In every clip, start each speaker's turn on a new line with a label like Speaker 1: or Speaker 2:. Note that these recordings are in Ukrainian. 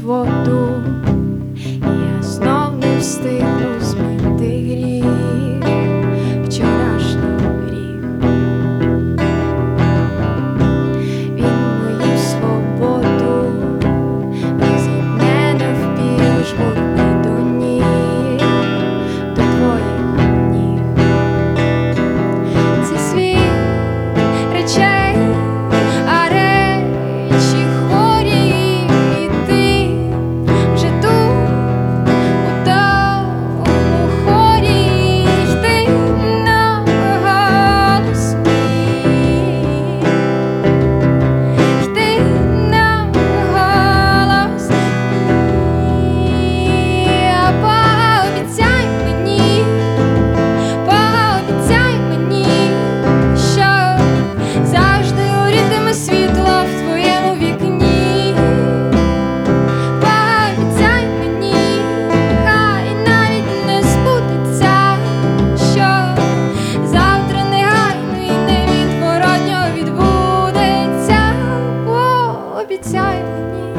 Speaker 1: воду, я знов не встигну змити гріх, вчорашній гріх. Він мою свободу розітне навпіл, жгурне до ніг, до твоїх ніг. Це світ речей, а речі хворі, і ти вже тут, у тому хорі, йди на голос мій, йди на голос мій. А пообіцяй мені, що завжди горітиме світло в твоєму вікні. Пообіцяй мені, хай навіть не збудеться, що завтра негайно і невідворотньо відбудеться. Пообіцяй мені,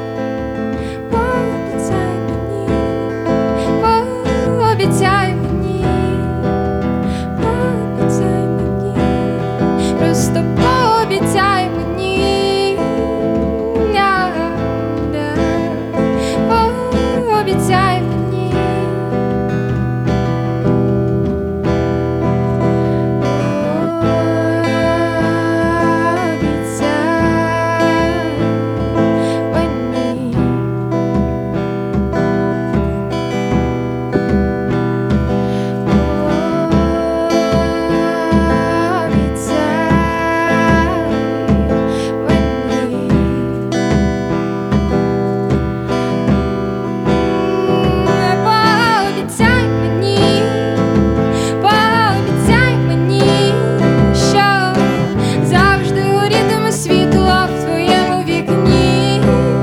Speaker 1: пообіцяй мені, пообіцяй мені, пообіцяй мені, просто пообіцяй мені, пообіцяй мені. Пообіцяй мені, пообіцяй мені, що завжди горітиме світло в твоєму вікні.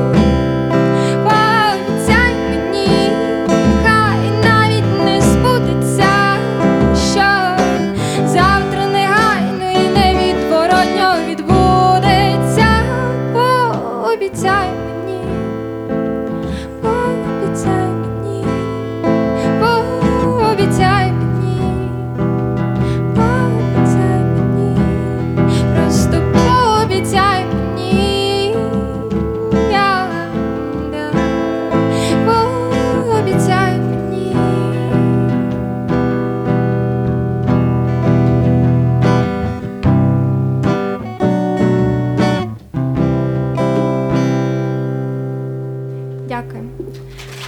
Speaker 1: Пообіцяй мені, хай навіть не збудеться, що завтра негайно і невідворотньо відбудеться. Пообіцяй мені, пообіцяй мені, пообіцяй мені, пообіцяй мені, просто пообіцяй мені, пообіцяй мені. Дякую.